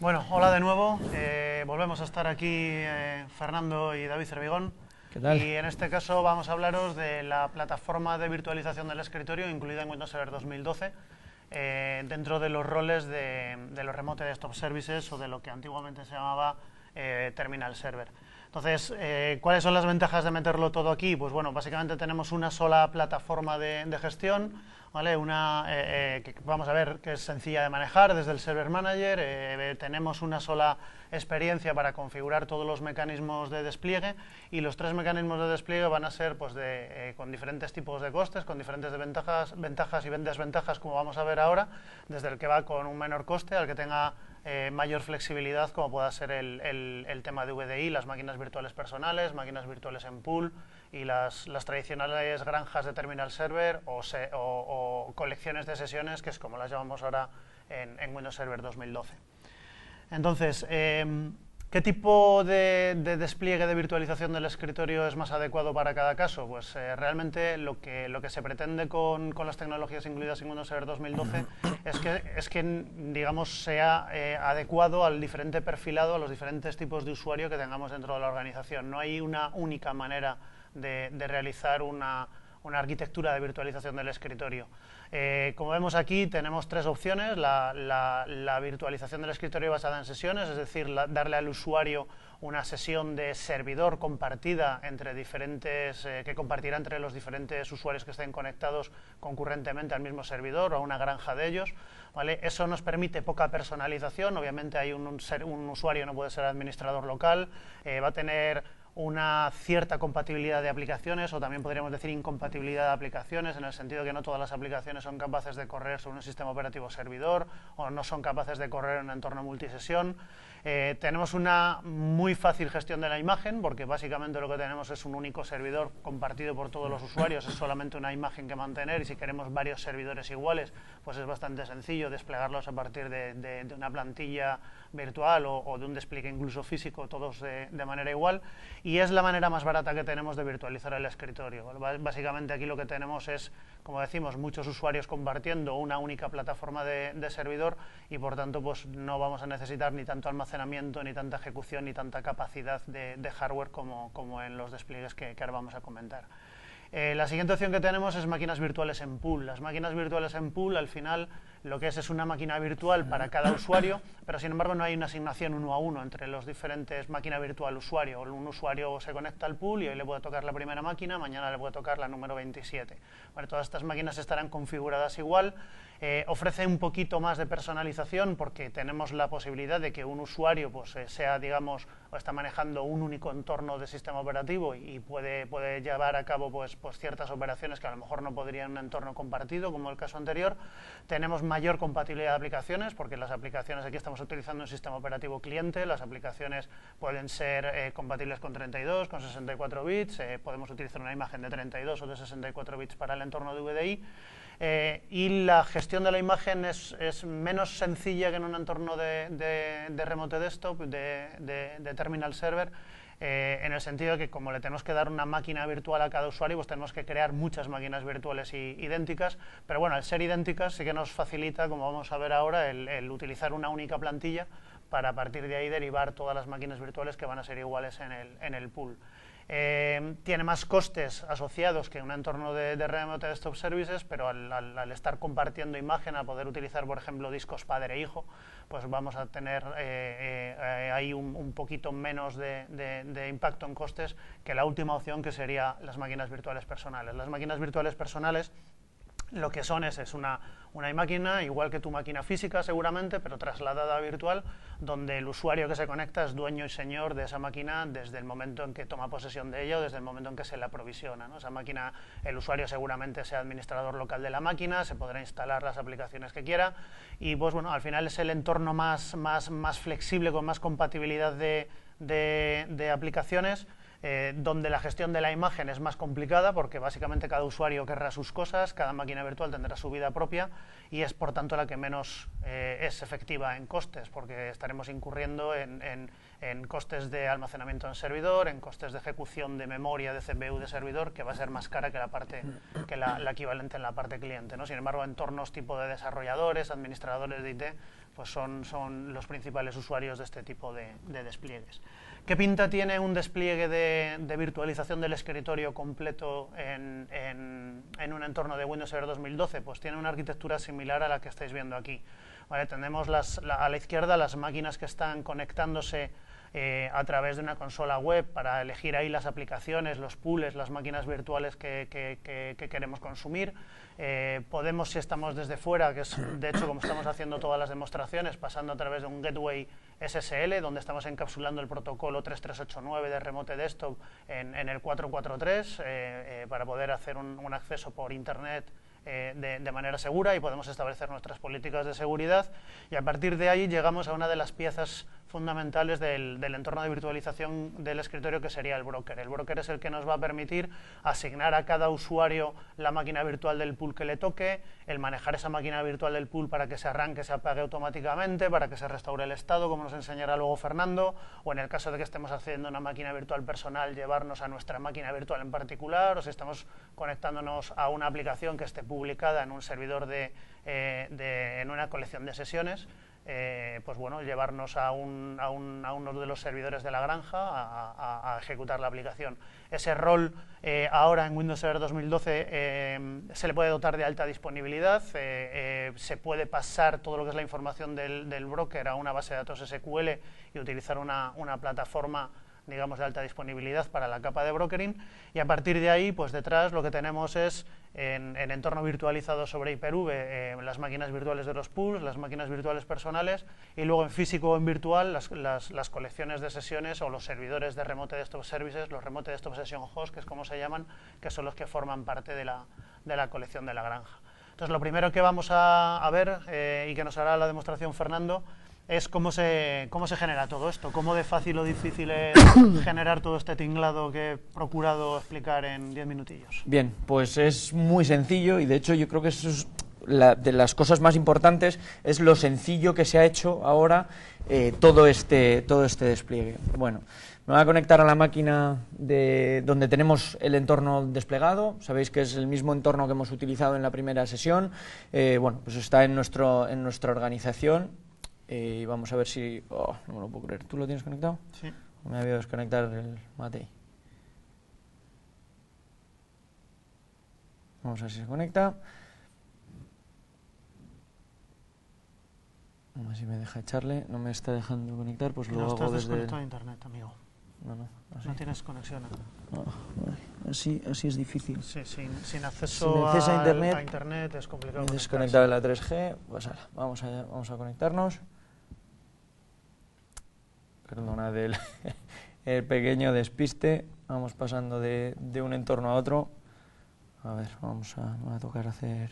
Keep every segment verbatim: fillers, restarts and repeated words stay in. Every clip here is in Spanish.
Bueno, hola de nuevo. Eh, volvemos a estar aquí eh, Fernando y David Cervigón. ¿Qué tal? Y en este caso vamos a hablaros de la plataforma de virtualización del escritorio incluida en Windows Server dos mil doce eh, dentro de los roles de, de los Remote Desktop Services o de lo que antiguamente se llamaba eh, Terminal Server. Entonces, eh, ¿cuáles son las ventajas de meterlo todo aquí? Pues bueno, básicamente tenemos una sola plataforma de, de gestión, ¿vale? Una eh, eh, que vamos a ver que es sencilla de manejar desde el Server Manager, eh, tenemos una sola experiencia para configurar todos los mecanismos de despliegue y los tres mecanismos de despliegue van a ser pues, de, eh, con diferentes tipos de costes, con diferentes de ventajas, ventajas y desventajas, como vamos a ver ahora, desde el que va con un menor coste al que tenga eh, mayor flexibilidad, como pueda ser el, el, el tema de V D I, las máquinas virtuales personales, máquinas virtuales en pool y las, las tradicionales granjas de Terminal Server o, se, o, o colecciones de sesiones, que es como las llamamos ahora en, en Windows Server dos mil doce. Entonces, eh, ¿qué tipo de, de despliegue de virtualización del escritorio es más adecuado para cada caso? Pues eh, realmente lo que, lo que se pretende con, con las tecnologías incluidas en Windows Server dos mil doce es que, es que digamos, sea eh, adecuado al diferente perfilado, a los diferentes tipos de usuario que tengamos dentro de la organización. No hay una única manera de, de realizar una, una arquitectura de virtualización del escritorio. Eh, como vemos aquí, tenemos tres opciones: la, la, la virtualización del escritorio basada en sesiones, es decir, la, darle al usuario una sesión de servidor compartida entre diferentes, eh, que compartirá entre los diferentes usuarios que estén conectados concurrentemente al mismo servidor o a una granja de ellos, ¿vale? Eso nos permite poca personalización. Obviamente hay un, un, ser, un usuario no puede ser administrador local, eh, va a tener una cierta compatibilidad de aplicaciones, o también podríamos decir incompatibilidad de aplicaciones, en el sentido que no todas las aplicaciones son capaces de correr sobre un sistema operativo servidor o no son capaces de correr en un entorno multisesión. Eh, tenemos una muy fácil gestión de la imagen, porque básicamente lo que tenemos es un único servidor compartido por todos los usuarios, es solamente una imagen que mantener, y si queremos varios servidores iguales, pues es bastante sencillo desplegarlos a partir de, de, de una plantilla virtual o, o de un despliegue incluso físico, todos de, de manera igual, y es la manera más barata que tenemos de virtualizar el escritorio. Básicamente aquí lo que tenemos es, como decimos, muchos usuarios compartiendo una única plataforma de, de servidor, y por tanto pues no vamos a necesitar ni tanto almacenamiento, ni tanta ejecución, ni tanta capacidad de, de hardware como, como en los despliegues que, que ahora vamos a comentar. Eh, la siguiente opción que tenemos es máquinas virtuales en pool. Las máquinas virtuales en pool, al final, lo que es es una máquina virtual para cada usuario, pero sin embargo no hay una asignación uno a uno entre los diferentes máquina virtual usuario. Un usuario se conecta al pool y hoy le puede tocar la primera máquina, mañana le puede tocar la número veintisiete. Bueno, todas estas máquinas estarán configuradas igual. Eh, ofrece un poquito más de personalización porque tenemos la posibilidad de que un usuario pues, eh, sea, digamos, o está manejando un único entorno de sistema operativo y puede, puede llevar a cabo pues, pues ciertas operaciones que a lo mejor no podría en un entorno compartido, como el caso anterior. Tenemos mayor compatibilidad de aplicaciones, porque las aplicaciones, aquí estamos utilizando un sistema operativo cliente, las aplicaciones pueden ser eh, compatibles con treinta y dos, con sesenta y cuatro bits, eh, podemos utilizar una imagen de treinta y dos o de sesenta y cuatro bits para el entorno de V D I. Eh, y la gestión de la imagen es, es menos sencilla que en un entorno de, de, de Remote Desktop, de, de, de Terminal Server, eh, en el sentido de que como le tenemos que dar una máquina virtual a cada usuario, pues tenemos que crear muchas máquinas virtuales y, idénticas, pero bueno, al ser idénticas sí que nos facilita, como vamos a ver ahora, el, el utilizar una única plantilla para a partir de ahí derivar todas las máquinas virtuales que van a ser iguales en el, en el pool. Eh, tiene más costes asociados que un entorno de, de Remote Desktop Services, pero al, al, al estar compartiendo imagen, a poder utilizar, por ejemplo, discos padre e hijo, pues vamos a tener eh, eh, ahí un, un poquito menos de, de, de impacto en costes que la última opción, que sería las máquinas virtuales personales. Las máquinas virtuales personales lo que son es, es una, una máquina, igual que tu máquina física seguramente, pero trasladada a virtual, donde el usuario que se conecta es dueño y señor de esa máquina desde el momento en que toma posesión de ella o desde el momento en que se la aprovisiona, ¿no? Esa máquina, el usuario seguramente sea administrador local de la máquina, se podrá instalar las aplicaciones que quiera y pues bueno, al final es el entorno más, más, más flexible, con más compatibilidad de, de, de aplicaciones, Eh, donde la gestión de la imagen es más complicada, porque básicamente cada usuario querrá sus cosas, cada máquina virtual tendrá su vida propia y es por tanto la que menos eh, es efectiva en costes, porque estaremos incurriendo en, en, en costes de almacenamiento en servidor, en costes de ejecución de memoria de C P U de servidor, que va a ser más cara que la parte que la, la equivalente en la parte cliente, ¿no? Sin embargo, entornos tipo de desarrolladores, administradores de I T, pues son, son los principales usuarios de este tipo de, de despliegues. ¿Qué pinta tiene un despliegue de, de virtualización del escritorio completo en, en, en un entorno de Windows Server dos mil doce? Pues tiene una arquitectura similar a la que estáis viendo aquí. Vale, tenemos las, la, a la izquierda las máquinas que están conectándose eh, a través de una consola web para elegir ahí las aplicaciones, los pools, las máquinas virtuales que, que, que, que queremos consumir. Eh, podemos, si estamos desde fuera, que es de hecho como estamos haciendo todas las demostraciones, pasando a través de un gateway S S L, donde estamos encapsulando el protocolo tres tres ocho nueve de Remote Desktop en, en el cuatro cuatro tres eh, eh, para poder hacer un, un acceso por internet eh, de, de manera segura, y podemos establecer nuestras políticas de seguridad, y a partir de ahí llegamos a una de las piezas fundamentales del, del entorno de virtualización del escritorio, que sería el broker. El broker es el que nos va a permitir asignar a cada usuario la máquina virtual del pool que le toque, el manejar esa máquina virtual del pool para que se arranque, se apague automáticamente, para que se restaure el estado, como nos enseñará luego Fernando, o en el caso de que estemos haciendo una máquina virtual personal, llevarnos a nuestra máquina virtual en particular, o si estamos conectándonos a una aplicación que esté publicada en un servidor de, eh, de, en una colección de sesiones. Eh, pues bueno, llevarnos a, un, a, un, a uno de los servidores de la granja a, a, a ejecutar la aplicación. Ese rol eh, ahora en Windows Server dos mil doce eh, se le puede dotar de alta disponibilidad, eh, eh, se puede pasar todo lo que es la información del, del broker a una base de datos S Q L y utilizar una, una plataforma, digamos, de alta disponibilidad para la capa de brokering, y a partir de ahí, pues detrás lo que tenemos es, en, en entorno virtualizado sobre Hyper-V, eh, las máquinas virtuales de los pools, las máquinas virtuales personales, y luego en físico o en virtual las, las, las colecciones de sesiones o los servidores de Remote Desktop Services, los Remote Desktop Session Host, que es como se llaman, que son los que forman parte de la, de la colección de la granja. Entonces, lo primero que vamos a, a ver, eh, y que nos hará la demostración Fernando, es cómo se, cómo se genera todo esto, cómo de fácil o difícil es generar todo este tinglado que he procurado explicar en diez minutillos. Bien, pues es muy sencillo, y de hecho yo creo que eso es la, de las cosas más importantes, es lo sencillo que se ha hecho ahora eh, todo, este, todo este despliegue. Bueno, me voy a conectar a la máquina de donde tenemos el entorno desplegado. Sabéis que es el mismo entorno que hemos utilizado en la primera sesión. Eh, bueno, pues está en, nuestro, en nuestra organización. Y eh, vamos a ver si... Oh, no me lo puedo creer. ¿Tú lo tienes conectado? Sí. Me había desconectar el Matei. Vamos a ver si se conecta. A ver si me deja echarle. No me está dejando conectar, pues lo no hago estás desde... desconectado de internet, amigo. No, no. Así. No tienes conexión. No, así, así es difícil. Sí, sin, sin acceso, sin acceso a, a, internet, a internet es complicado. Desconectar la tres G, pues ala, vamos a, vamos a conectarnos. Perdona del el pequeño despiste. Vamos pasando de, de un entorno a otro. A ver, vamos a, me va a tocar hacer...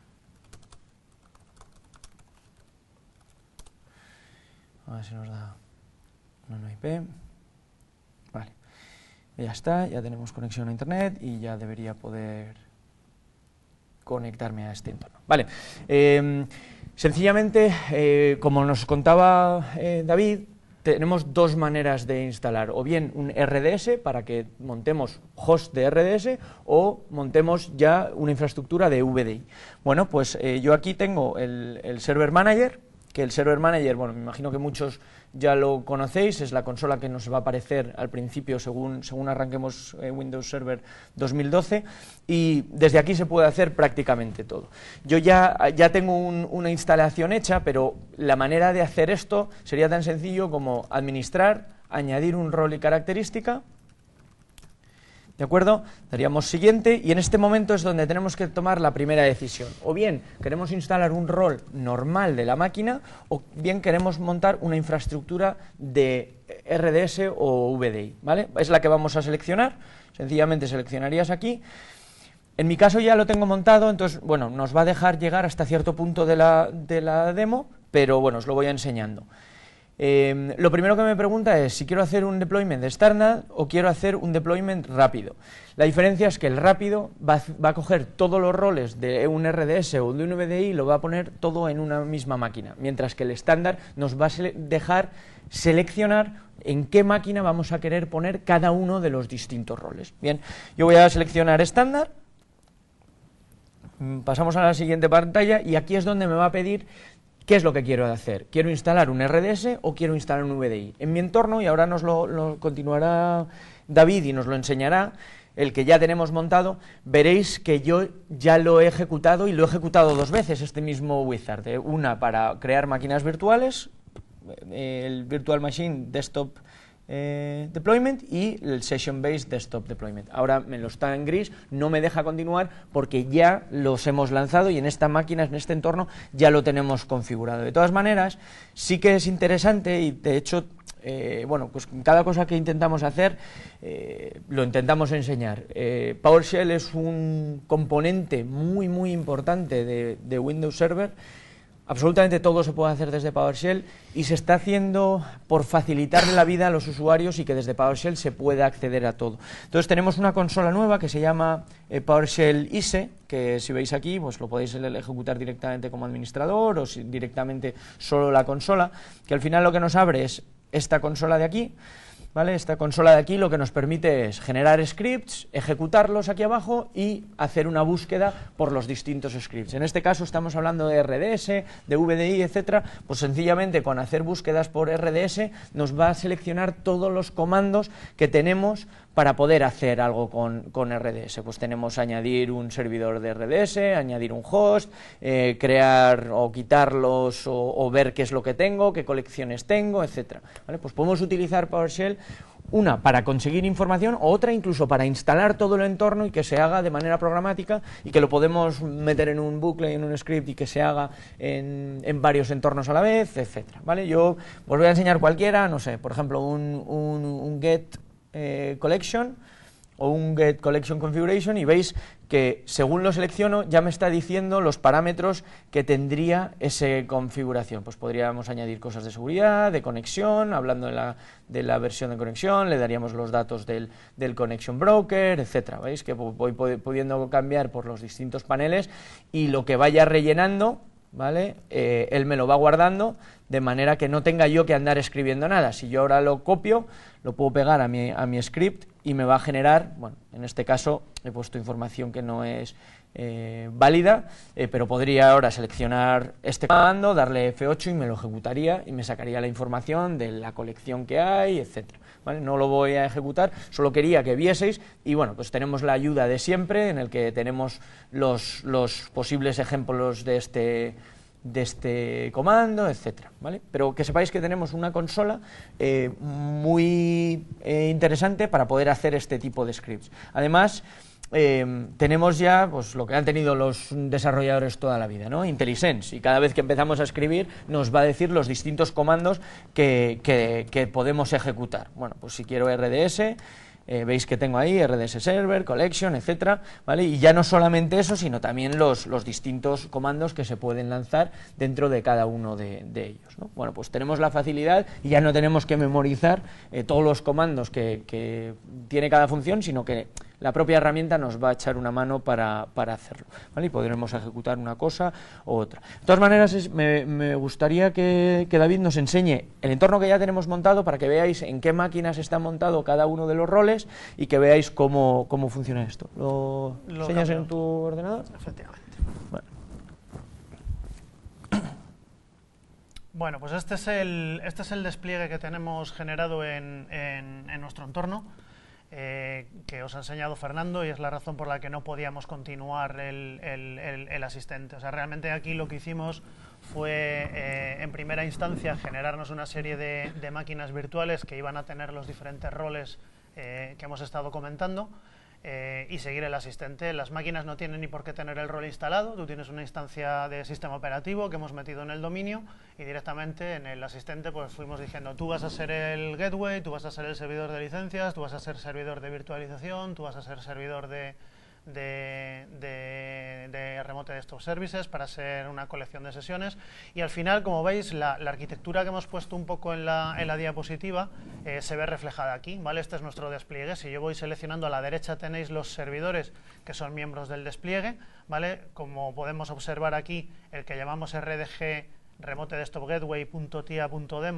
A ver si nos da una I P. Vale. Ya está, ya tenemos conexión a internet y ya debería poder conectarme a este entorno. Vale. Eh, sencillamente, eh, como nos contaba eh, David, tenemos dos maneras de instalar, o bien un R D S para que montemos host de R D S o montemos ya una infraestructura de V D I. Bueno, pues eh, yo aquí tengo el, el Server Manager, que el Server Manager, bueno, me imagino que muchos ya lo conocéis, es la consola que nos va a aparecer al principio según, según arranquemos eh, Windows Server dos mil doce, y desde aquí se puede hacer prácticamente todo. Yo ya, ya tengo un, una instalación hecha, pero la manera de hacer esto sería tan sencillo como administrar, añadir un rol y característica. ¿De acuerdo? Daríamos siguiente, y en este momento es donde tenemos que tomar la primera decisión. O bien queremos instalar un rol normal de la máquina, o bien queremos montar una infraestructura de R D S o V D I, ¿vale? Es la que vamos a seleccionar. Sencillamente seleccionarías aquí. En mi caso ya lo tengo montado, entonces, bueno, nos va a dejar llegar hasta cierto punto de la, de la demo, pero bueno, os lo voy enseñando. Eh, lo primero que me pregunta es si quiero hacer un deployment estándar o quiero hacer un deployment rápido. La diferencia es que el rápido va, va a coger todos los roles de un R D S o de un V D I y lo va a poner todo en una misma máquina, mientras que el estándar nos va a sele- dejar seleccionar en qué máquina vamos a querer poner cada uno de los distintos roles. Bien, yo voy a seleccionar estándar, pasamos a la siguiente pantalla y aquí es donde me va a pedir qué es lo que quiero hacer. ¿Quiero instalar un R D S o quiero instalar un V D I? En mi entorno, y ahora nos lo, lo continuará David y nos lo enseñará, el que ya tenemos montado, veréis que yo ya lo he ejecutado y lo he ejecutado dos veces, este mismo wizard, ¿eh? Una para crear máquinas virtuales, el Virtual Machine Desktop eh, Deployment y el Session Based Desktop Deployment. Ahora me lo está en gris, no me deja continuar porque ya los hemos lanzado y en esta máquina, en este entorno, ya lo tenemos configurado. De todas maneras, sí que es interesante y de hecho, eh, bueno, pues cada cosa que intentamos hacer, eh, lo intentamos enseñar. Eh, PowerShell es un componente muy, muy importante de, de Windows Server. Absolutamente todo se puede hacer desde PowerShell y se está haciendo por facilitarle la vida a los usuarios y que desde PowerShell se pueda acceder a todo. Entonces tenemos una consola nueva que se llama eh, PowerShell I S E, que si veis aquí pues lo podéis ejecutar directamente como administrador o si directamente solo la consola, que al final lo que nos abre es esta consola de aquí. ¿Vale? Esta consola de aquí lo que nos permite es generar scripts, ejecutarlos aquí abajo y hacer una búsqueda por los distintos scripts. En este caso estamos hablando de R D S, de V D I, etcétera. Pues sencillamente con hacer búsquedas por R D S nos va a seleccionar todos los comandos que tenemos para poder hacer algo con, con R D S. Pues tenemos añadir un servidor de R D S, añadir un host, eh, crear o quitarlos o, o ver qué es lo que tengo, qué colecciones tengo, etcétera. ¿Vale? Pues podemos utilizar PowerShell, una para conseguir información o otra incluso para instalar todo el entorno y que se haga de manera programática y que lo podemos meter en un bucle, en un script y que se haga en, en varios entornos a la vez, etcétera. ¿Vale? Yo os voy a enseñar cualquiera, no sé, por ejemplo un, un, un get eh, collection o un get collection configuration y veis que según lo selecciono ya me está diciendo los parámetros que tendría esa configuración. Pues podríamos añadir cosas de seguridad, de conexión, hablando de la, de la versión de conexión, le daríamos los datos del, del connection broker, etcétera. Veis que voy pudiendo cambiar por los distintos paneles y lo que vaya rellenando, ¿vale? Eh, él me lo va guardando de manera que no tenga yo que andar escribiendo nada. Si yo ahora lo copio, lo puedo pegar a mi, a mi script y me va a generar, bueno, en este caso he puesto información que no es eh, válida, eh, pero podría ahora seleccionar este comando, darle F ocho y me lo ejecutaría y me sacaría la información de la colección que hay, etcétera. ¿Vale? No lo voy a ejecutar, solo quería que vieseis y bueno, pues tenemos la ayuda de siempre en el que tenemos los, los posibles ejemplos de este de este comando, etcétera, ¿vale? Pero que sepáis que tenemos una consola eh, muy eh, interesante para poder hacer este tipo de scripts. Además, eh, tenemos ya pues, lo que han tenido los desarrolladores toda la vida, ¿no? IntelliSense, y cada vez que empezamos a escribir nos va a decir los distintos comandos que, que, que podemos ejecutar. Bueno, pues si quiero R D S, Eh, veis que tengo ahí R D S Server, Collection, etcétera, ¿vale? Y ya no solamente eso, sino también los, los distintos comandos que se pueden lanzar dentro de cada uno de, de ellos, ¿no? Bueno, pues tenemos la facilidad y ya no tenemos que memorizar eh, todos los comandos que, que tiene cada función, sino que la propia herramienta nos va a echar una mano para, para hacerlo, ¿vale? Y podremos ejecutar una cosa u otra. De todas maneras, es, me, me gustaría que, que David nos enseñe el entorno que ya tenemos montado para que veáis en qué máquinas está montado cada uno de los roles y que veáis cómo, cómo funciona esto. ¿Lo, ¿Lo enseñas cambio en tu ordenador? Efectivamente. Bueno. Bueno, pues este es el, este es el despliegue que tenemos generado en, en, en nuestro entorno, eh, que os ha enseñado Fernando, y es la razón por la que no podíamos continuar el, el, el, el asistente. O sea, realmente aquí lo que hicimos fue, eh, en primera instancia, generarnos una serie de, de máquinas virtuales que iban a tener los diferentes roles eh, que hemos estado comentando, Eh, y seguir el asistente. Las máquinas no tienen ni por qué tener el rol instalado, tú tienes una instancia de sistema operativo que hemos metido en el dominio y directamente en el asistente pues fuimos diciendo tú vas a ser el gateway, tú vas a ser el servidor de licencias, tú vas a ser servidor de virtualización, tú vas a ser servidor de, de, de, de Remote Desktop Services para ser una colección de sesiones y al final, como veis, la, la arquitectura que hemos puesto un poco en la, en la diapositiva eh, se ve reflejada aquí, ¿vale? Este es nuestro despliegue. Si yo voy seleccionando a la derecha tenéis los servidores que son miembros del despliegue, ¿vale? Como podemos observar aquí, el que llamamos R D G Remote Desktop Gateway.tia.demo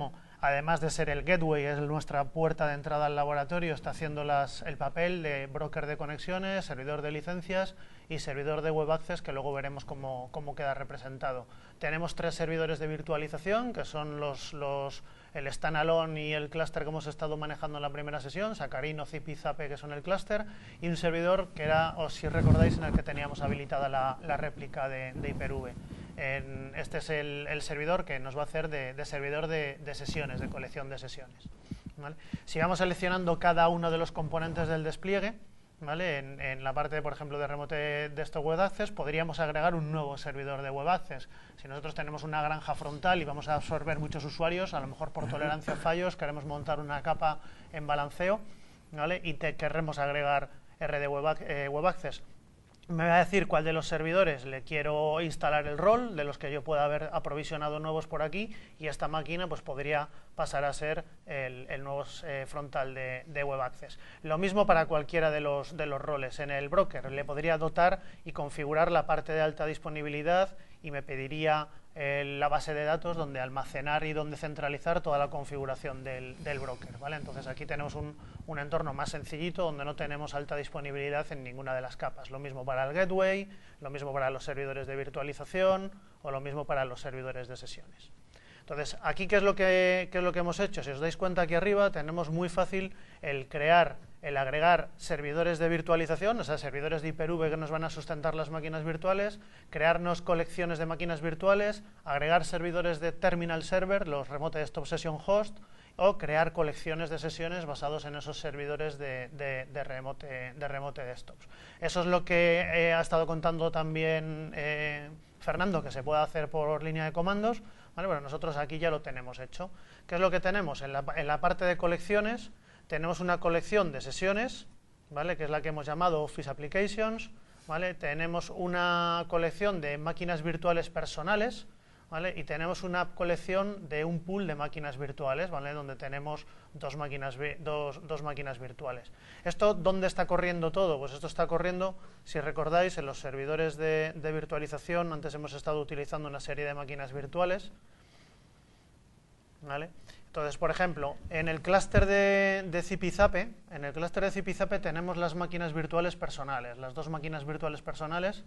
además de ser el gateway, es nuestra puerta de entrada al laboratorio, está haciendo las, el papel de broker de conexiones, servidor de licencias y servidor de web access, que luego veremos cómo, cómo queda representado. Tenemos tres servidores de virtualización, que son los, los, el standalone y el clúster que hemos estado manejando en la primera sesión, Sacarino, Zip y Zape, que son el clúster, y un servidor que era, o si recordáis, en el que teníamos habilitada la, la réplica de, de Hyper-V. En, este es el, el servidor que nos va a hacer de, de servidor de, de sesiones, de colección de sesiones, ¿vale? Si vamos seleccionando cada uno de los componentes del despliegue, ¿vale? En, en la parte, por ejemplo, de Remote Desktop Web Access, podríamos agregar un nuevo servidor de Web Access. Si nosotros tenemos una granja frontal y vamos a absorber muchos usuarios, a lo mejor por tolerancia a fallos, queremos montar una capa en balanceo, ¿vale? Y te querremos agregar R D Web, eh, Web Access. Me va a decir cuál de los servidores le quiero instalar el rol, de los que yo pueda haber aprovisionado nuevos por aquí, y esta máquina pues podría pasar a ser el, el nuevo eh, frontal de, de Web Access. Lo mismo para cualquiera de los, de los roles. En el broker le podría dotar y configurar la parte de alta disponibilidad y me pediría eh, la base de datos donde almacenar y donde centralizar toda la configuración del, del broker, ¿vale? Entonces aquí tenemos un, un entorno más sencillito donde no tenemos alta disponibilidad en ninguna de las capas. Lo mismo para el gateway, lo mismo para los servidores de virtualización o lo mismo para los servidores de sesiones. Entonces, aquí, ¿qué es lo que, qué es lo que hemos hecho? Si os dais cuenta, aquí arriba tenemos muy fácil el crear, el agregar servidores de virtualización, o sea, servidores de Hyper-V que nos van a sustentar las máquinas virtuales, crearnos colecciones de máquinas virtuales, agregar servidores de terminal server, los Remote Desktop Session Host, o crear colecciones de sesiones basados en esos servidores de, de, de, remote, de remote desktops. Eso es lo que eh, ha estado contando también eh, Fernando, que se puede hacer por línea de comandos. Vale, bueno, nosotros aquí ya lo tenemos hecho. ¿Qué es lo que tenemos? En la, en la parte de colecciones tenemos una colección de sesiones, ¿vale? Que es la que hemos llamado Office Applications, ¿vale? Tenemos una colección de máquinas virtuales personales, ¿vale? Y tenemos una colección de un pool de máquinas virtuales, ¿vale? Donde tenemos dos máquinas, dos, dos máquinas virtuales. ¿Esto dónde está corriendo todo? Pues esto está corriendo, si recordáis, en los servidores de, de virtualización. Antes hemos estado utilizando una serie de máquinas virtuales, ¿vale? Entonces, por ejemplo, en el clúster de, de Zip y Zape, en el clúster de Zip y Zape tenemos las máquinas virtuales personales. Las dos máquinas virtuales personales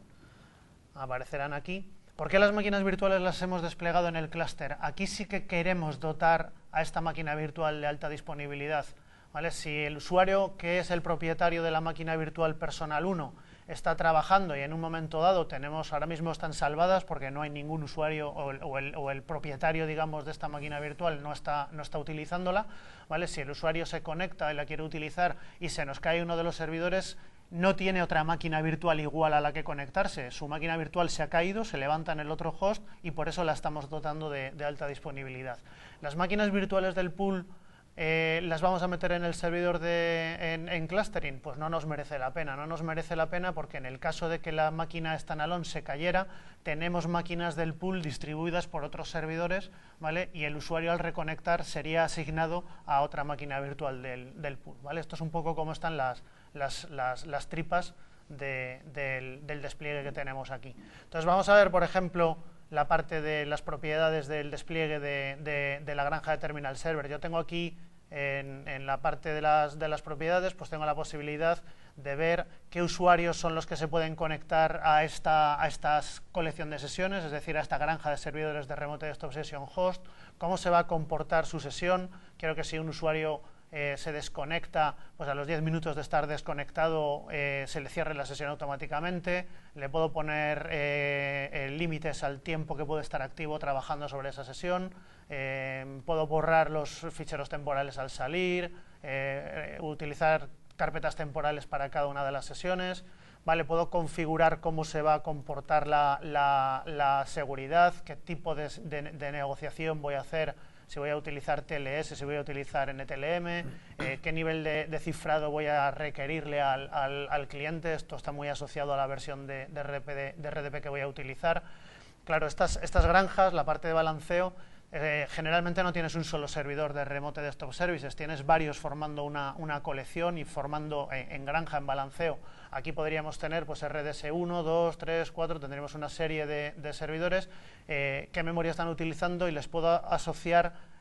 aparecerán aquí. ¿Por qué las máquinas virtuales las hemos desplegado en el clúster? Aquí sí que queremos dotar a esta máquina virtual de alta disponibilidad, ¿vale? Si el usuario, que es el propietario de la máquina virtual personal uno, está trabajando y en un momento dado tenemos, ahora mismo están salvadas porque no hay ningún usuario o el, o el, o el propietario, digamos, de esta máquina virtual no está, no está utilizándola, ¿vale? Si el usuario se conecta y la quiere utilizar y se nos cae uno de los servidores, no tiene otra máquina virtual igual a la que conectarse. Su máquina virtual se ha caído, se levanta en el otro host y por eso la estamos dotando de, de alta disponibilidad. Las máquinas virtuales del pool eh, las vamos a meter en el servidor de, en, en clustering, pues no nos merece la pena. No nos merece la pena porque en el caso de que la máquina standalone se cayera, tenemos máquinas del pool distribuidas por otros servidores, ¿vale? Y el usuario al reconectar sería asignado a otra máquina virtual del, del pool, ¿vale? Esto es un poco cómo están las Las, las, las tripas de, del, del despliegue que tenemos aquí. Entonces vamos a ver, por ejemplo, la parte de las propiedades del despliegue de, de, de la granja de terminal server. Yo tengo aquí en, en la parte de las, de las propiedades, pues tengo la posibilidad de ver qué usuarios son los que se pueden conectar a esta, a esta colección de sesiones, es decir, a esta granja de servidores de Remote Desktop Session Host, cómo se va a comportar su sesión. Quiero que si un usuario Eh, se desconecta, pues a los diez minutos de estar desconectado eh, se le cierre la sesión automáticamente. Le puedo poner eh, eh, límites al tiempo que puede estar activo trabajando sobre esa sesión. Eh, puedo borrar los ficheros temporales al salir, eh, eh, utilizar carpetas temporales para cada una de las sesiones. Vale, puedo configurar cómo se va a comportar la, la, la seguridad, qué tipo de, de, de negociación voy a hacer, si voy a utilizar T L S, si voy a utilizar N T L M, eh, qué nivel de, de cifrado voy a requerirle al, al, al cliente. Esto está muy asociado a la versión de, de, R D P, de, de R D P que voy a utilizar. Claro, estas, estas granjas, la parte de balanceo, eh, generalmente no tienes un solo servidor de Remote Desktop Services, tienes varios formando una, una colección y formando en, en granja, en balanceo. Aquí podríamos tener pues R D S uno, dos, tres, cuatro, tendríamos una serie de, de servidores, eh, qué memoria están utilizando y les puedo asociar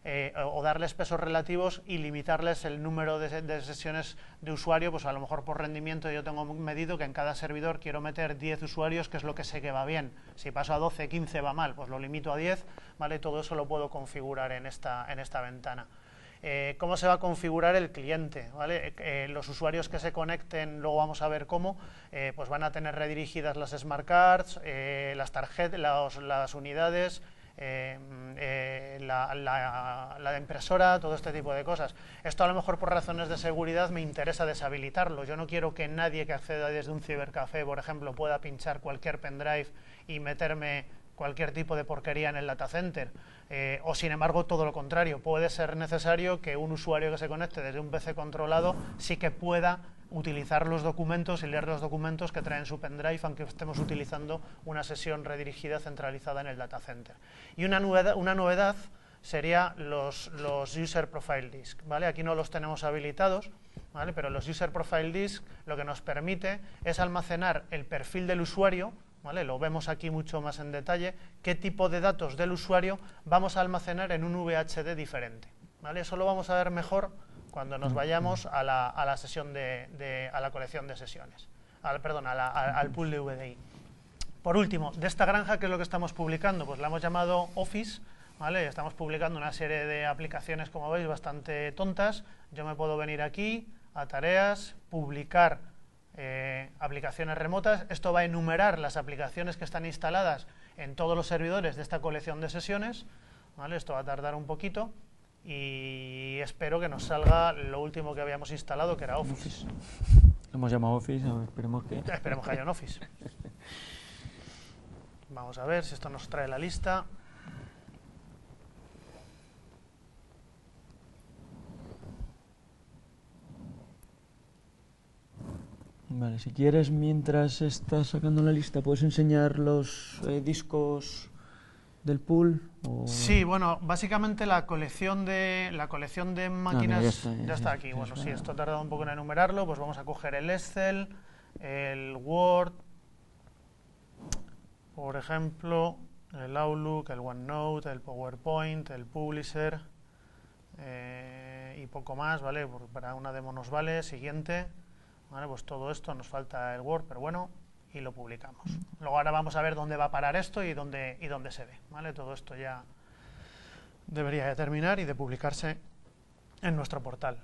eh, o darles pesos relativos y limitarles el número de, de sesiones de usuario, pues a lo mejor por rendimiento yo tengo medido que en cada servidor quiero meter diez usuarios, que es lo que sé que va bien. Si paso a doce, quince va mal, pues lo limito a diez, ¿vale? Todo eso lo puedo configurar en esta, en esta ventana. Eh, ¿Cómo se va a configurar el cliente? ¿Vale? Eh, los usuarios que se conecten, luego vamos a ver cómo, eh, pues van a tener redirigidas las smart cards, eh, las tarjetas, las, las unidades, eh, eh, la, la, la impresora, todo este tipo de cosas. Esto a lo mejor por razones de seguridad me interesa deshabilitarlo. Yo no quiero que nadie que acceda desde un cibercafé, por ejemplo, pueda pinchar cualquier pendrive y meterme cualquier tipo de porquería en el data center, eh, o sin embargo todo lo contrario, puede ser necesario que un usuario que se conecte desde un P C controlado sí que pueda utilizar los documentos y leer los documentos que traen su pendrive, aunque estemos utilizando una sesión redirigida centralizada en el data center. Y una novedad, una novedad sería los, los User Profile Disk, ¿vale? Aquí no los tenemos habilitados, ¿vale? Pero los User Profile Disk lo que nos permite es almacenar el perfil del usuario, ¿vale? Lo vemos aquí mucho más en detalle, qué tipo de datos del usuario vamos a almacenar en un V H D diferente, ¿vale? Eso lo vamos a ver mejor cuando nos vayamos a la, a la sesión de, de, a la colección de sesiones, al, perdón, a la, a, al pool de V D I. Por último, de esta granja, ¿qué es lo que estamos publicando? Pues la hemos llamado Office, ¿vale? Estamos publicando una serie de aplicaciones, como veis, bastante tontas. Yo me puedo venir aquí a tareas, publicar Eh, aplicaciones remotas. Esto va a enumerar las aplicaciones que están instaladas en todos los servidores de esta colección de sesiones, ¿vale? Esto va a tardar un poquito y espero que nos salga lo último que habíamos instalado, que era Office. Lo hemos llamado Office, a ver, esperemos que... Esperemos que haya un Office. Vamos a ver si esto nos trae la lista. Vale, si quieres, mientras estás sacando la lista, ¿puedes enseñar los eh, discos del pool? O... Sí, bueno, básicamente la colección de la colección de máquinas ah, mira, ya está, ya, ya está ya, aquí. ya Bueno, está. sí, esto ha tardado un poco en enumerarlo, pues vamos a coger el Excel, el Word, por ejemplo, el Outlook, el OneNote, el PowerPoint, el Publisher eh, y poco más, ¿vale? Porque para una demo nos vale. Siguiente. Vale, pues todo esto, nos falta el Word, pero bueno, y lo publicamos. Luego ahora vamos a ver dónde va a parar esto y dónde, y dónde se ve, ¿vale? Todo esto ya debería de terminar y de publicarse en nuestro portal.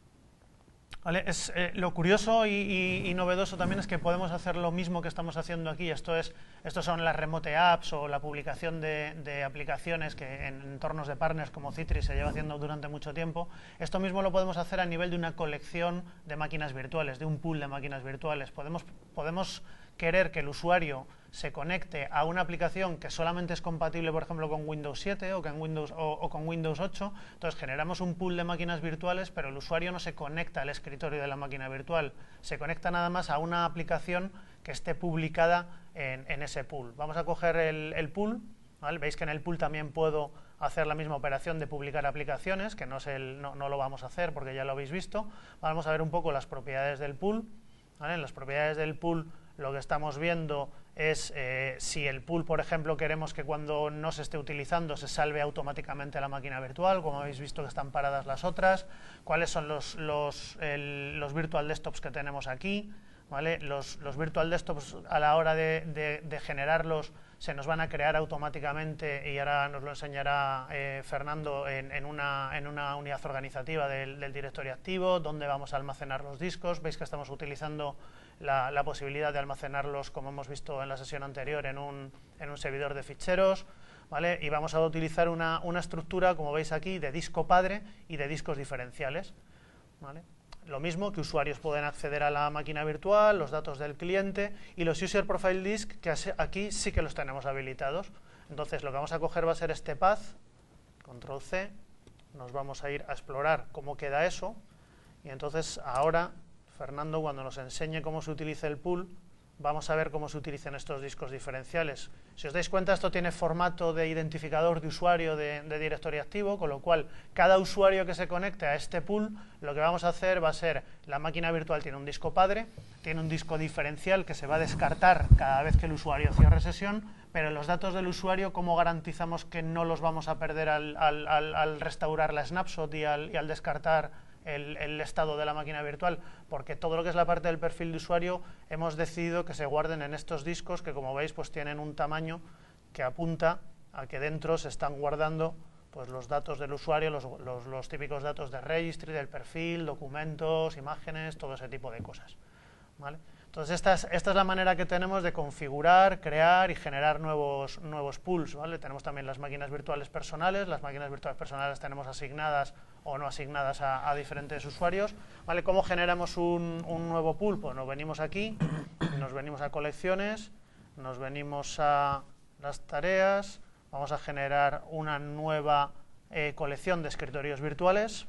¿Vale? Es, eh, lo curioso y, y, y novedoso también es que podemos hacer lo mismo que estamos haciendo aquí. Esto es, estos son las remote apps o la publicación de, de aplicaciones que en entornos de partners como Citrix se lleva haciendo durante mucho tiempo. Esto mismo lo podemos hacer a nivel de una colección de máquinas virtuales, de un pool de máquinas virtuales. Podemos, podemos querer que el usuario se conecte a una aplicación que solamente es compatible, por ejemplo, con Windows siete o con Windows, o, o con Windows ocho. Entonces generamos un pool de máquinas virtuales, pero el usuario no se conecta al escritorio de la máquina virtual, se conecta nada más a una aplicación que esté publicada en, en ese pool. Vamos a coger el, el pool, ¿vale? Veis que en el pool también puedo hacer la misma operación de publicar aplicaciones, que no, es el, no, no lo vamos a hacer porque ya lo habéis visto. Vamos a ver un poco las propiedades del pool, ¿vale? En las propiedades del pool lo que estamos viendo es eh, si el pool, por ejemplo, queremos que cuando no se esté utilizando se salve automáticamente la máquina virtual, como habéis visto que están paradas las otras, cuáles son los, los, el, los virtual desktops que tenemos aquí, ¿vale? Los, los virtual desktops a la hora de, de, de generarlos se nos van a crear automáticamente y ahora nos lo enseñará eh, Fernando en, en, una, en una unidad organizativa del, del directorio activo, donde vamos a almacenar los discos. Veis que estamos utilizando la, la posibilidad de almacenarlos, como hemos visto en la sesión anterior, en un, en un servidor de ficheros, ¿vale? Y vamos a utilizar una, una estructura, como veis aquí, de disco padre y de discos diferenciales, ¿vale? Lo mismo que usuarios pueden acceder a la máquina virtual, los datos del cliente y los User Profile Disk, que aquí sí que los tenemos habilitados. Entonces lo que vamos a coger va a ser este path, control C, nos vamos a ir a explorar cómo queda eso y entonces ahora Fernando, cuando nos enseñe cómo se utiliza el pool, vamos a ver cómo se utilizan estos discos diferenciales. Si os dais cuenta, esto tiene formato de identificador de usuario de, de directorio activo, con lo cual cada usuario que se conecte a este pool, lo que vamos a hacer va a ser, la máquina virtual tiene un disco padre, tiene un disco diferencial que se va a descartar cada vez que el usuario cierre sesión, pero los datos del usuario, ¿cómo garantizamos que no los vamos a perder al, al, al, al restaurar la snapshot y al, y al descartar El, el estado de la máquina virtual? Porque todo lo que es la parte del perfil de usuario hemos decidido que se guarden en estos discos que, como veis, pues tienen un tamaño que apunta a que dentro se están guardando pues los datos del usuario, los, los, los típicos datos de registry, del perfil, documentos, imágenes, todo ese tipo de cosas, ¿vale? Entonces esta es, esta es la manera que tenemos de configurar, crear y generar nuevos, nuevos pools, ¿vale? Tenemos también las máquinas virtuales personales, las máquinas virtuales personales tenemos asignadas o no asignadas a, a diferentes usuarios, ¿vale? ¿Cómo generamos un, un nuevo pool? Pues nos venimos aquí, nos venimos a colecciones, nos venimos a las tareas, vamos a generar una nueva eh, colección de escritorios virtuales.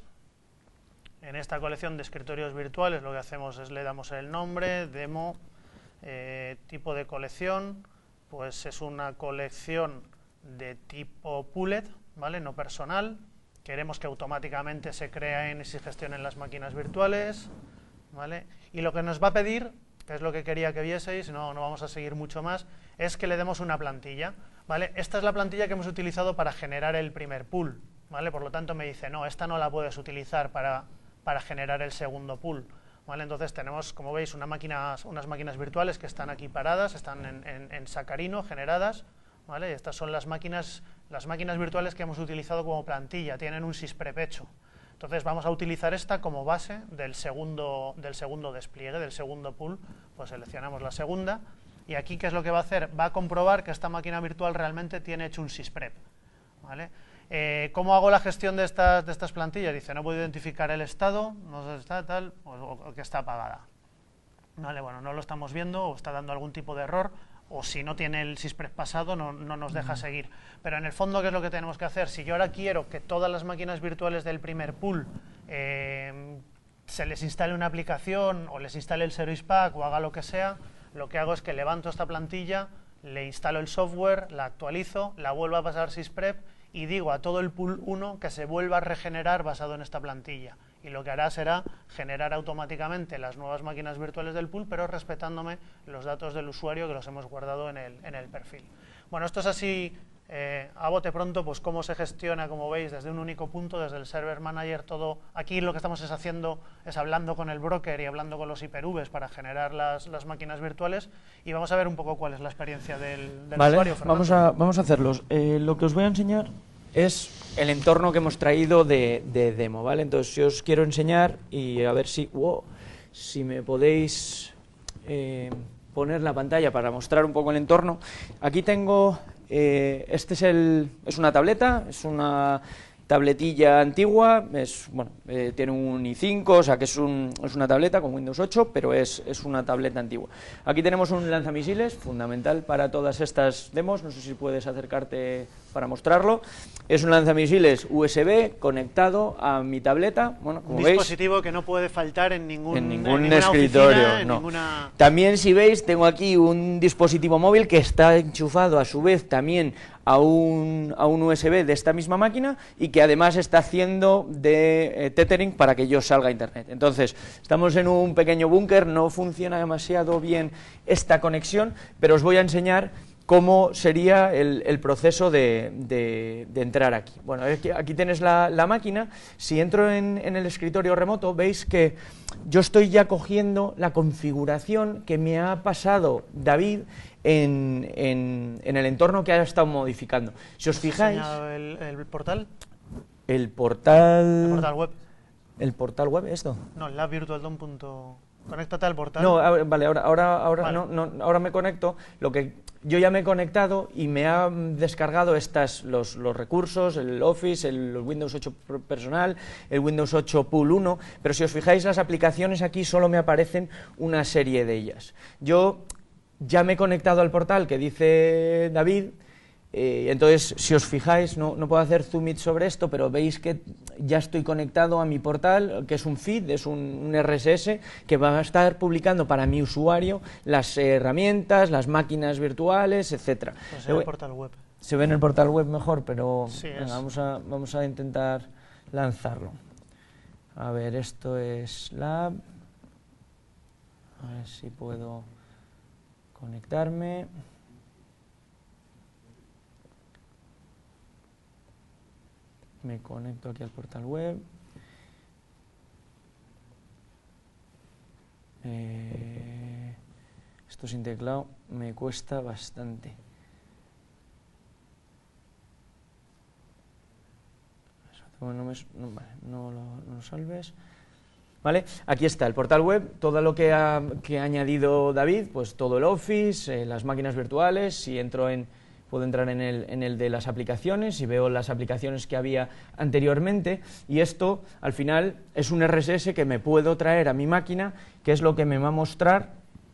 En esta colección de escritorios virtuales lo que hacemos es le damos el nombre, demo, eh, tipo de colección, pues es una colección de tipo poolet, ¿vale? No personal. Queremos que automáticamente se creen y se gestionen las máquinas virtuales, ¿vale? Y lo que nos va a pedir, que es lo que quería que vieseis, no, no vamos a seguir mucho más, es que le demos una plantilla, ¿vale? Esta es la plantilla que hemos utilizado para generar el primer pool, ¿vale? Por lo tanto me dice, no, esta no la puedes utilizar para... para generar el segundo pool, ¿vale? Entonces tenemos, como veis, una máquina, unas máquinas virtuales que están aquí paradas, están en, en, en Saccharino, generadas, ¿vale? Estas son las máquinas, las máquinas virtuales que hemos utilizado como plantilla, tienen un sysprep hecho. Entonces vamos a utilizar esta como base del segundo, del segundo despliegue, del segundo pool, pues seleccionamos la segunda, y aquí, ¿qué es lo que va a hacer? Va a comprobar que esta máquina virtual realmente tiene hecho un sysprep, ¿vale? Eh, ¿Cómo hago la gestión de estas, de estas plantillas? Dice, no puedo identificar el estado, no sé si está tal, o, o que está apagada. Vale, bueno, no lo estamos viendo, o está dando algún tipo de error, o si no tiene el sysprep pasado, no, no nos deja seguir. Pero en el fondo, ¿qué es lo que tenemos que hacer? Si yo ahora quiero que todas las máquinas virtuales del primer pool eh, se les instale una aplicación, o les instale el Service Pack, o haga lo que sea, lo que hago es que levanto esta plantilla, le instalo el software, la actualizo, la vuelvo a pasar sysprep, y digo a todo el pool uno que se vuelva a regenerar basado en esta plantilla. Y lo que hará será generar automáticamente las nuevas máquinas virtuales del pool, pero respetándome los datos del usuario que los hemos guardado en el, en el perfil. Bueno, esto es así, eh, a bote pronto, pues cómo se gestiona, como veis, desde un único punto, desde el Server Manager, todo. Aquí lo que estamos es haciendo, es hablando con el broker y hablando con los hipervs para generar las, las máquinas virtuales, y vamos a ver un poco cuál es la experiencia del, del vale, usuario. Fernando. Vamos a, vamos a hacerlos. Eh, lo que os voy a enseñar es el entorno que hemos traído de, de demo, ¿vale? Entonces, yo os quiero enseñar y a ver si, wow, si me podéis eh, poner la pantalla para mostrar un poco el entorno. Aquí tengo, eh, este es, el, es una tableta, es una tabletilla antigua, es, bueno, eh, tiene un i cinco, o sea que es, un, es una tableta con Windows ocho, pero es, es una tableta antigua. Aquí tenemos un lanzamisiles, fundamental para todas estas demos, no sé si puedes acercarte para mostrarlo. Es un lanzamisiles U S B conectado a mi tableta, bueno, como un veis, dispositivo que no puede faltar en ningún, en ningún en escritorio, oficina, en no. ninguna... También, si veis, tengo aquí un dispositivo móvil que está enchufado a su vez también a un, a un U S B de esta misma máquina y que además está haciendo de eh, tethering para que yo salga a internet. Entonces, estamos en un pequeño búnker, no funciona demasiado bien esta conexión, pero os voy a enseñar cómo sería el, el proceso de, de, de entrar aquí. Bueno, aquí, aquí tienes la, la máquina. Si entro en, en el escritorio remoto, veis que yo estoy ya cogiendo la configuración que me ha pasado David en, en, en el entorno que ha estado modificando. Si os fijáis... El, el portal? El portal... El portal web. ¿El portal web esto? No, el labvirtualdom. Conéctate al portal. No, a, vale, ahora, ahora, ahora, vale. no, no, ahora me conecto. Lo que yo ya me he conectado y me ha descargado estas, los, los recursos, el Office, el Windows ocho personal, el Windows ocho Pool uno, pero si os fijáis las aplicaciones aquí solo me aparecen una serie de ellas. Yo ya me he conectado al portal que dice David Eh, entonces, si os fijáis, no, no puedo hacer zoom in sobre esto, pero veis que ya estoy conectado a mi portal, que es un feed, es un, un R S S, que va a estar publicando para mi usuario las eh, herramientas, las máquinas virtuales, etcétera. Pues en el portal web. Se ve en el portal web mejor, pero Sí, venga, es. vamos, a, vamos a intentar lanzarlo. A ver, esto es Lab. A ver si puedo conectarme. Me conecto aquí al portal web. Eh, esto sin teclado me cuesta bastante. No, me, no, vale, no, lo, no lo salves. ¿Vale? Aquí está el portal web, todo lo que ha, que ha añadido David, pues todo el Office, eh, las máquinas virtuales. Si entro en, puedo entrar en el, en el de las aplicaciones y veo las aplicaciones que había anteriormente, y esto al final es un R S S que me puedo traer a mi máquina, que es lo que me va a mostrar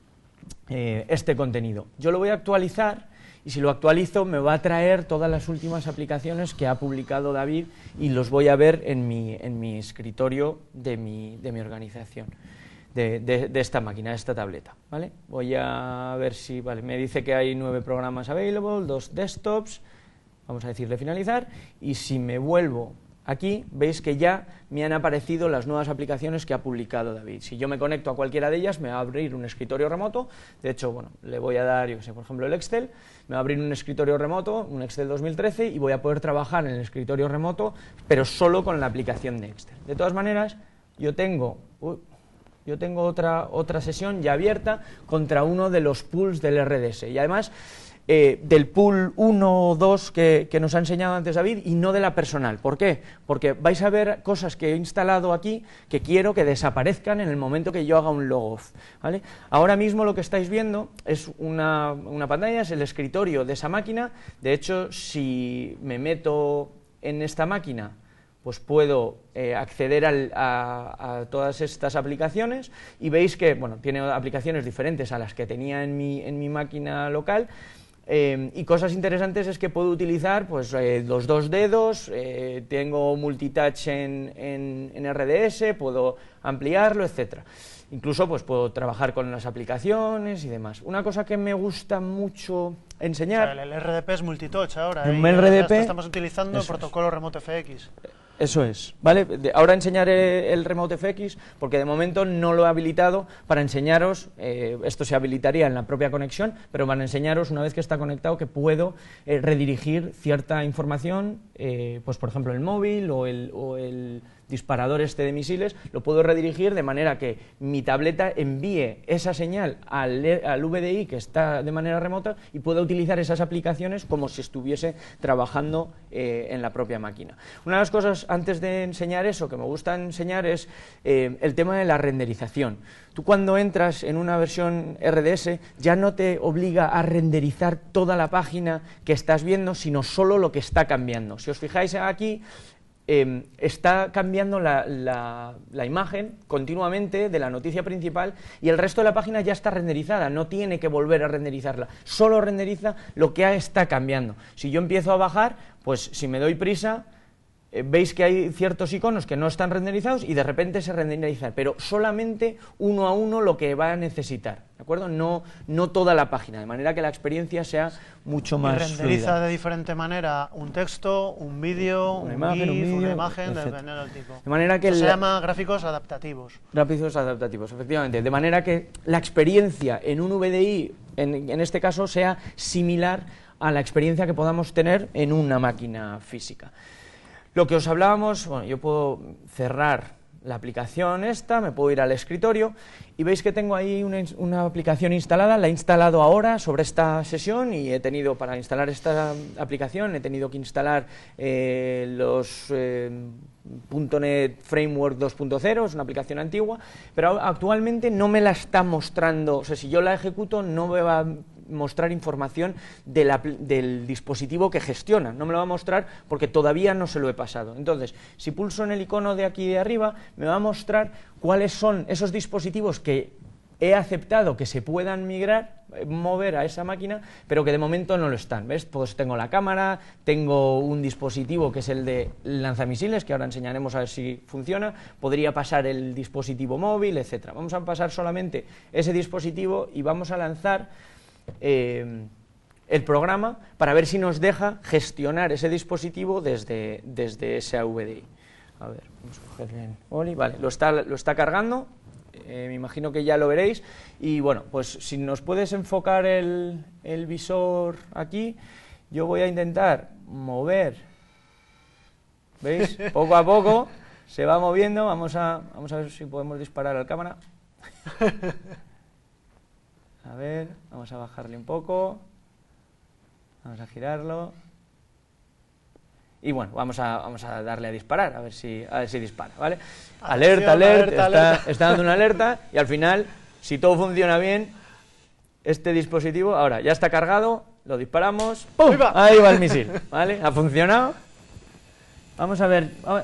eh, este contenido. Yo lo voy a actualizar, y si lo actualizo me va a traer todas las últimas aplicaciones que ha publicado David y los voy a ver en mi, en mi escritorio de mi, de mi organización, de, de, de esta máquina, de esta tableta, ¿vale? Voy a ver si, vale, me dice que hay nueve programas available, dos desktops, vamos a decirle finalizar, y si me vuelvo aquí, veis que ya me han aparecido las nuevas aplicaciones que ha publicado David. Si yo me conecto a cualquiera de ellas, me va a abrir un escritorio remoto. De hecho, bueno, le voy a dar, yo sé, por ejemplo, el Excel, me va a abrir un escritorio remoto, un Excel dos mil trece, y voy a poder trabajar en el escritorio remoto, pero solo con la aplicación de Excel. De todas maneras, yo tengo, uy, yo tengo otra, otra sesión ya abierta contra uno de los pools del R D S, y además Eh, del pool uno o dos que, que nos ha enseñado antes David, y no de la personal. ¿Por qué? Porque vais a ver cosas que he instalado aquí que quiero que desaparezcan en el momento que yo haga un logoff, ¿vale? Ahora mismo lo que estáis viendo es una, una pantalla, es el escritorio de esa máquina. De hecho, si me meto en esta máquina, pues puedo eh, acceder al, a, a todas estas aplicaciones, y veis que, bueno, tiene aplicaciones diferentes a las que tenía en mi, en mi máquina local. Eh, y cosas interesantes es que puedo utilizar pues, eh, los dos dedos, eh, tengo multitouch en, en, en R D S, puedo ampliarlo, etcétera. Incluso pues, puedo trabajar con las aplicaciones y demás. Una cosa que me gusta mucho enseñar... O sea, el R D P es multitouch ahora, Un ¿eh? R D P, estamos utilizando el protocolo Remote F X. Eso es, ¿vale? De, ahora enseñaré el Remote F X, porque de momento no lo he habilitado para enseñaros, eh, esto se habilitaría en la propia conexión, pero para enseñaros, una vez que está conectado, que puedo eh, redirigir cierta información, eh, pues por ejemplo el móvil o el, o el disparador este de misiles, lo puedo redirigir de manera que mi tableta envíe esa señal al, al V D I que está de manera remota, y pueda utilizar esas aplicaciones como si estuviese trabajando eh, en la propia máquina. Una de las cosas, antes de enseñar eso, que me gusta enseñar es eh, el tema de la renderización. Tú cuando entras en una versión R D S ya no te obliga a renderizar toda la página que estás viendo, sino solo lo que está cambiando. Si os fijáis aquí, Eh, está cambiando la, la, la imagen continuamente de la noticia principal, y el resto de la página ya está renderizada, no tiene que volver a renderizarla, solo renderiza lo que está cambiando. Si yo empiezo a bajar, pues si me doy prisa, eh, veis que hay ciertos iconos que no están renderizados y de repente se renderizan, pero solamente uno a uno lo que va a necesitar, ¿de acuerdo? No, no toda la página, de manera que la experiencia sea mucho más y renderiza fluida. de diferente manera un texto, un vídeo, Una un imagen, un GIF, vídeo, una imagen, etcétera. dependiendo del tipo. De manera que Eso se la- llama gráficos adaptativos. Gráficos adaptativos, efectivamente. De manera que la experiencia en un V D I, en, en este caso, sea similar a la experiencia que podamos tener en una máquina física. Lo que os hablábamos, bueno, yo puedo cerrar la aplicación esta, me puedo ir al escritorio, y veis que tengo ahí una, una aplicación instalada, la he instalado ahora sobre esta sesión, y he tenido, para instalar esta aplicación, he tenido que instalar eh, los eh, punto net Framework dos punto cero, es una aplicación antigua, pero actualmente no me la está mostrando, o sea, si yo la ejecuto no me va a mostrar información de la, del dispositivo que gestiona, no me lo va a mostrar porque todavía no se lo he pasado. Entonces, si pulso en el icono de aquí de arriba, me va a mostrar cuáles son esos dispositivos que he aceptado que se puedan migrar, mover a esa máquina, pero que de momento no lo están, ¿ves? Pues tengo la cámara, tengo un dispositivo que es el de lanzamisiles, que ahora enseñaremos a ver si funciona, podría pasar el dispositivo móvil, etcétera. Vamos a pasar solamente ese dispositivo y vamos a lanzar eh, el programa para ver si nos deja gestionar ese dispositivo desde, desde ese A V D I. A ver, vamos a cogerle el boli, vale, lo está, lo está cargando. Eh, me imagino que ya lo veréis, y bueno, pues si nos puedes enfocar el, el visor aquí, yo voy a intentar mover, ¿veis? Poco a poco se va moviendo, vamos a, vamos a ver si podemos disparar a la cámara. A ver, vamos a bajarle un poco, vamos a girarlo, y bueno, vamos a, vamos a darle a disparar, a ver si, a ver si dispara, ¿vale? Alerta, alerta, alerta, está, alerta. Está dando una alerta, y al final, si todo funciona bien, este dispositivo, ahora ya está cargado, lo disparamos, ¡pum! Ahí va, Ahí va el misil, ¿vale? Ha funcionado. Vamos a ver, a ver.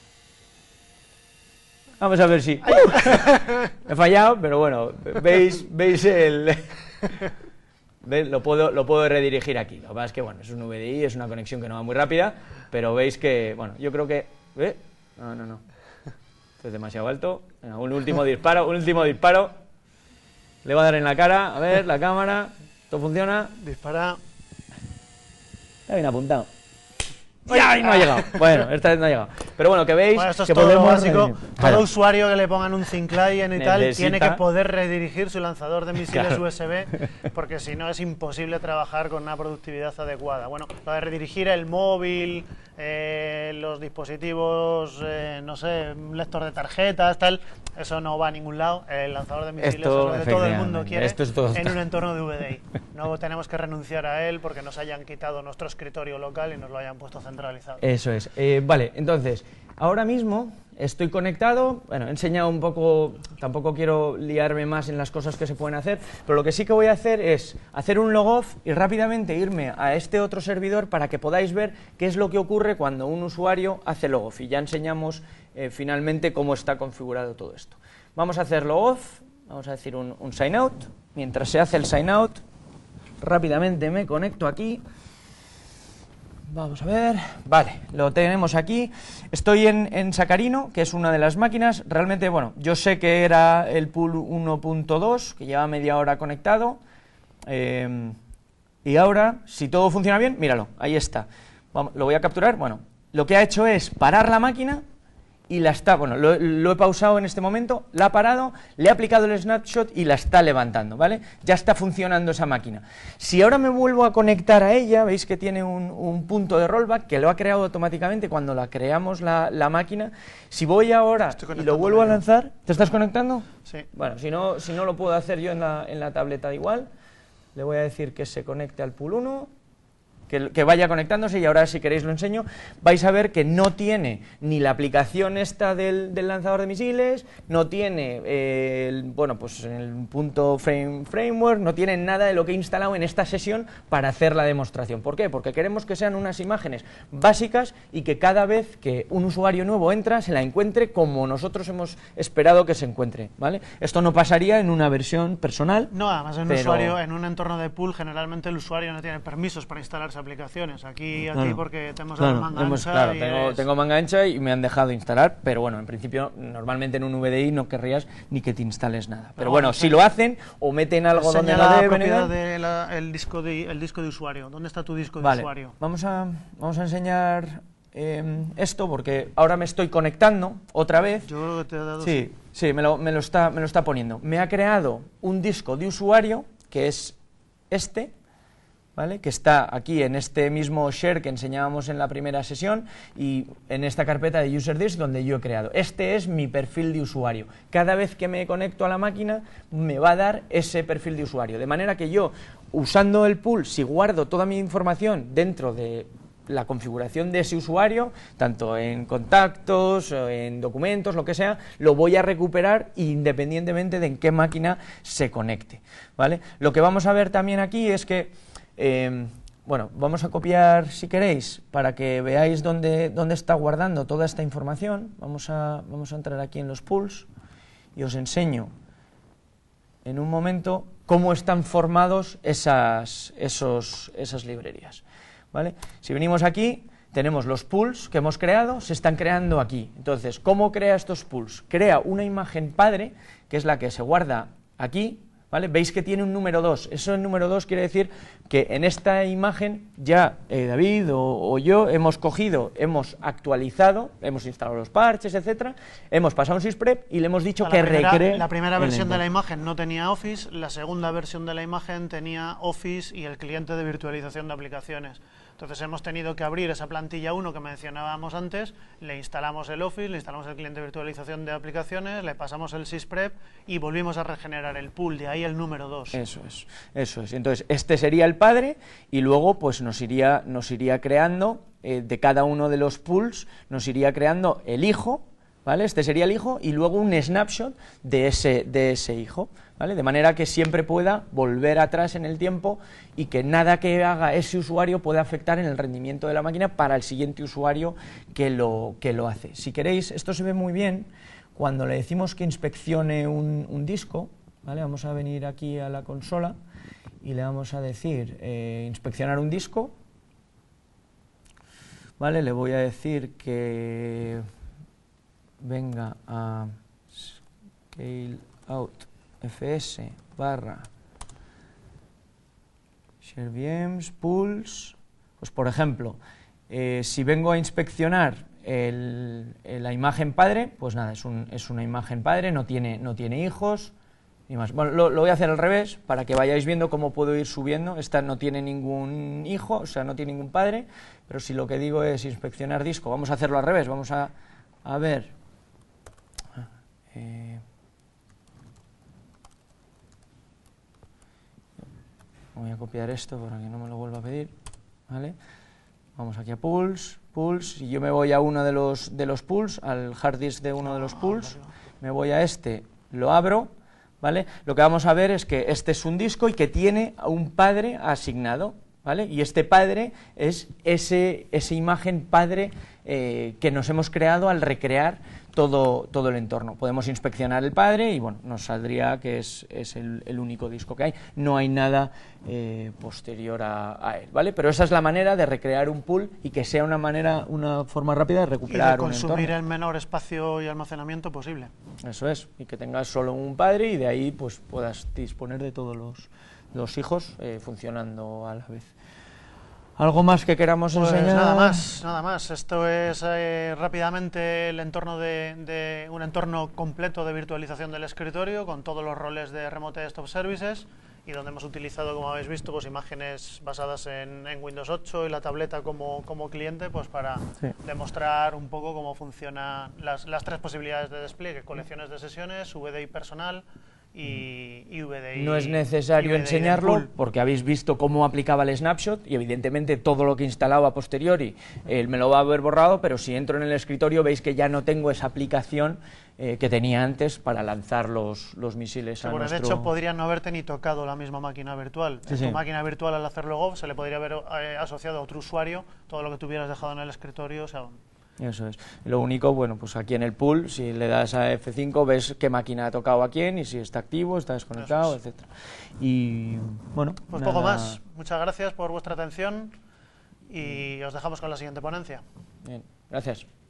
Vamos a ver si... ¡Uh! He fallado, pero bueno, veis, veis el... ¿Veis? Lo puedo, lo puedo redirigir aquí. Lo que pasa es que, bueno, es un V D I, es una conexión que no va muy rápida, pero veis que, bueno, yo creo que... ¿eh? No, no, no. Esto es demasiado alto. Venga, un último disparo, un último disparo. Le va a dar en la cara, a ver, la cámara. ¿Todo funciona? Dispara. Está bien apuntado. ¡Ay, no ha llegado! Bueno, esta vez no ha llegado. Pero bueno, que veis bueno, esto es que todo podemos... básico. Todo claro. usuario que le pongan un thin client y Necesita... tal tiene que poder redirigir su lanzador de misiles claro. U S B, porque si no es imposible trabajar con una productividad adecuada. Bueno, lo de redirigir el móvil, eh, los dispositivos, eh, no sé, un lector de tarjetas, tal, eso no va a ningún lado. El lanzador de misiles esto, es lo que todo el mundo quiere esto es todo... en un entorno de V D I. No tenemos que renunciar a él porque nos hayan quitado nuestro escritorio local y nos lo hayan puesto centralizado. Eso es. Eh, vale, entonces, ahora mismo estoy conectado, bueno, he enseñado un poco, tampoco quiero liarme más en las cosas que se pueden hacer, pero lo que sí que voy a hacer es hacer un logoff y rápidamente irme a este otro servidor para que podáis ver qué es lo que ocurre cuando un usuario hace logoff, y ya enseñamos eh, finalmente cómo está configurado todo esto. Vamos a hacer logoff, vamos a decir un, un sign out, mientras se hace el sign out, rápidamente me conecto aquí. Vamos a ver, vale, lo tenemos aquí, estoy en, en Sacarino, que es una de las máquinas, realmente, bueno, yo sé que era el pool uno punto dos, que lleva media hora conectado, eh, y ahora, si todo funciona bien, míralo, ahí está, vamos, lo voy a capturar, bueno, lo que ha hecho es parar la máquina, y la está, bueno, lo, lo he pausado en este momento, la ha parado, le he aplicado el snapshot y la está levantando, ¿vale? Ya está funcionando esa máquina. Si ahora me vuelvo a conectar a ella, veis que tiene un, un punto de rollback que lo ha creado automáticamente cuando la creamos la, la máquina. Si voy ahora y lo vuelvo a lanzar, ¿te estás conectando? Sí. Bueno, si no, si no lo puedo hacer yo en la, en la tableta igual, le voy a decir que se conecte al pool uno. Que, que vaya conectándose, y ahora si queréis lo enseño. Vais a ver que no tiene ni la aplicación esta del, del lanzador de misiles, no tiene eh, el, bueno, pues el punto frame, framework, no tiene nada de lo que he instalado en esta sesión para hacer la demostración. ¿Por qué? Porque queremos que sean unas imágenes básicas y que cada vez que un usuario nuevo entra se la encuentre como nosotros hemos esperado que se encuentre, ¿vale? Esto no pasaría en una versión personal. No, además en un pero... usuario, en un entorno de pool, generalmente el usuario no tiene permisos para instalarse aplicaciones. Aquí, aquí claro, porque tenemos claro, la manga hemos, ancha. Claro, y tengo, es... tengo manga ancha y me han dejado instalar, pero bueno, en principio, normalmente en un V D I no querrías ni que te instales nada. Pero, pero bueno, bueno, si lo hacen o meten algo donde no deben. Propiedad de la, el, disco de, el disco de usuario. ¿Dónde está tu disco de vale, usuario? Vamos a, vamos a enseñar eh, esto porque ahora me estoy conectando otra vez. Yo creo que te ha dado. Sí, sí, me lo, me lo está, me lo está poniendo. Me ha creado un disco de usuario que es este, ¿vale? Que está aquí en este mismo share que enseñábamos en la primera sesión y en esta carpeta de user disk donde yo he creado. Este es mi perfil de usuario. Cada vez que me conecto a la máquina me va a dar ese perfil de usuario, de manera que yo, usando el pool, si guardo toda mi información dentro de la configuración de ese usuario, tanto en contactos, en documentos, lo que sea, lo voy a recuperar independientemente de en qué máquina se conecte, ¿vale? Lo que vamos a ver también aquí es que Eh, bueno, vamos a copiar, si queréis, para que veáis dónde, dónde está guardando toda esta información. Vamos a, vamos a entrar aquí en los pools y os enseño en un momento cómo están formados esas, esos, esas librerías, ¿vale? Si venimos aquí, tenemos los pools que hemos creado, se están creando aquí. Entonces, ¿cómo crea estos pools? Crea una imagen padre, que es la que se guarda aquí, ¿vale? Veis que tiene un número dos, eso el número dos quiere decir que en esta imagen ya eh, David o, o yo hemos cogido, hemos actualizado, hemos instalado los parches, etcétera, hemos pasado un sysprep y le hemos dicho la que primera, recree. La primera el versión de la entorno. imagen no tenía Office, la segunda versión de la imagen tenía Office y el cliente de virtualización de aplicaciones. Entonces hemos tenido que abrir esa plantilla uno que mencionábamos antes, le instalamos el Office, le instalamos el cliente de virtualización de aplicaciones, le pasamos el sysprep y volvimos a regenerar el pool, de ahí el número dos. Eso es, eso es. Entonces, este sería el padre y luego pues nos iría, nos iría creando, eh, de cada uno de los pools, nos iría creando el hijo, ¿vale? Este sería el hijo y luego un snapshot de ese, de ese hijo, ¿vale? De manera que siempre pueda volver atrás en el tiempo y que nada que haga ese usuario pueda afectar en el rendimiento de la máquina para el siguiente usuario que lo, que lo hace. Si queréis, esto se ve muy bien cuando le decimos que inspeccione un, un disco, ¿vale? Vamos a venir aquí a la consola y le vamos a decir eh, inspeccionar un disco, ¿vale? Le voy a decir que venga a scale out fs barra share V Ms pools, pues por ejemplo, eh, si vengo a inspeccionar el, el, la imagen padre, pues nada, es, un, es una imagen padre, no tiene, no tiene hijos ni más. Bueno, lo, lo voy a hacer al revés para que vayáis viendo cómo puedo ir subiendo. Esta no tiene ningún hijo, o sea, no tiene ningún padre, pero si lo que digo es inspeccionar disco, vamos a hacerlo al revés, vamos a, a ver. Eh, voy a copiar esto para que no me lo vuelva a pedir, ¿vale? Vamos aquí a pools, pools, y yo me voy a uno de los, de los pools, al hard disk de uno de los pools, me voy a este, lo abro, ¿vale? Lo que vamos a ver es que este es un disco y que tiene un padre asignado, ¿vale? Y este padre es ese, esa imagen padre eh, que nos hemos creado al recrear todo, todo el entorno. Podemos inspeccionar el padre y bueno, nos saldría que es, es el, el único disco que hay. No hay nada eh, posterior a, a él, ¿vale? Pero esa es la manera de recrear un pool y que sea una manera, una forma rápida de recuperar un entorno. Y de consumir el menor espacio y almacenamiento posible. Eso es, y que tengas solo un padre y de ahí pues puedas disponer de todos los, los hijos eh, funcionando a la vez. ¿Algo más que queramos pues enseñar? Nada más, nada más. Esto es eh, rápidamente el entorno de, de un entorno completo de virtualización del escritorio con todos los roles de Remote Desktop Services y donde hemos utilizado, como habéis visto, pues imágenes basadas en, en Windows ocho y la tableta como, como cliente, pues para sí. demostrar un poco cómo funcionan las, las tres posibilidades de despliegue: colecciones de sesiones, V D I personal y, y V D I. No es necesario enseñarlo porque habéis visto cómo aplicaba el snapshot y evidentemente todo lo que instalaba a posteriori eh, me lo va a haber borrado, pero si entro en el escritorio veis que ya no tengo esa aplicación eh, que tenía antes para lanzar los, los misiles sí, a bueno, nuestro... De hecho podría no haberte ni tocado la misma máquina virtual. Sí, en tu sí. máquina virtual, al hacerlo Go, se le podría haber eh, asociado a otro usuario todo lo que tuvieras dejado en el escritorio, o sea... Eso es. Lo único, bueno, pues aquí en el pool, si le das a F cinco, ves qué máquina ha tocado a quién y si está activo, está desconectado, es. etcétera. Y bueno, pues nada... poco más. Muchas gracias por vuestra atención y os dejamos con la siguiente ponencia. Bien, gracias.